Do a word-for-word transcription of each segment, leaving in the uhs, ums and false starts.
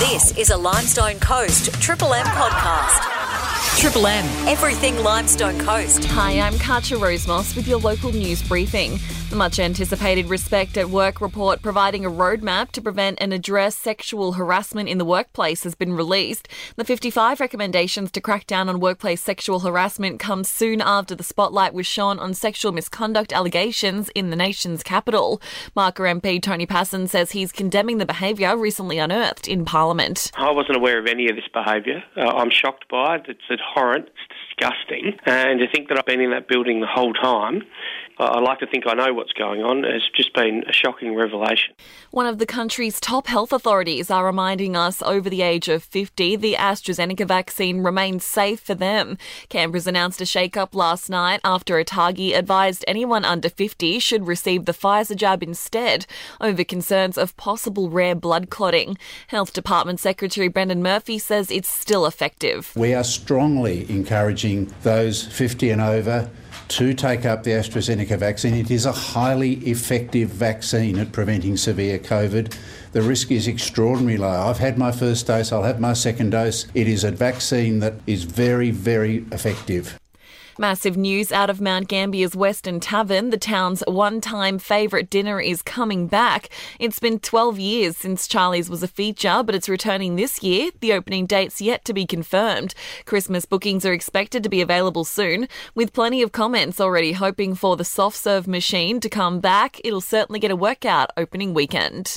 This is a Limestone Coast Triple M podcast. Triple M, everything Limestone Coast. Hi, I'm Katja Rosemoss with your local news briefing. The much-anticipated Respect at Work report providing a roadmap to prevent and address sexual harassment in the workplace has been released. The fifty-five recommendations to crack down on workplace sexual harassment come soon after the spotlight was shone on sexual misconduct allegations in the nation's capital. Marker M P Tony Passon says he's condemning the behaviour recently unearthed in Parliament. I wasn't aware of any of this behaviour. Uh, I'm shocked by it. It's abhorrent. It's disgusting. And to think that I've been in that building the whole time, I like to think I know what's going on. It's just been a shocking revelation. One of the country's top health authorities are reminding us over the age of fifty the AstraZeneca vaccine remains safe for them. Canberra's announced a shake-up last night after ATAGI advised anyone under fifty should receive the Pfizer jab instead over concerns of possible rare blood clotting. Health Department Secretary Brendan Murphy says it's still effective. We are strongly encouraging those fifty and over to take up the AstraZeneca vaccine. It is a highly effective vaccine at preventing severe COVID. The risk is extraordinarily low. I've had my first dose, I'll have my second dose. It is a vaccine that is very, very effective. Massive news out of Mount Gambier's Western Tavern. The town's one-time favourite dinner is coming back. It's been twelve years since Charlie's was a feature, but it's returning this year. The opening date's yet to be confirmed. Christmas bookings are expected to be available soon, with plenty of comments already hoping for the soft-serve machine to come back. It'll certainly get a workout opening weekend.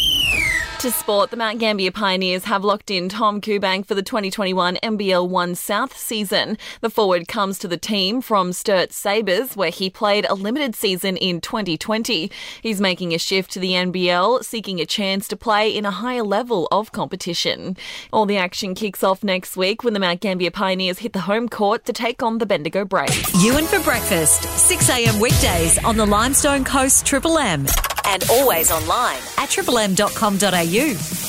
To sport, the Mount Gambier Pioneers have locked in Tom Kubank for the twenty twenty-one N B L one South season. The forward comes to the team from Sturt Sabres, where he played a limited season in twenty twenty. He's making a shift to the N B L, seeking a chance to play in a higher level of competition. All the action kicks off next week when the Mount Gambier Pioneers hit the home court to take on the Bendigo Braves. Ewan for breakfast, six a.m. weekdays on the Limestone Coast Triple M. And always online at triple m dot com dot a u.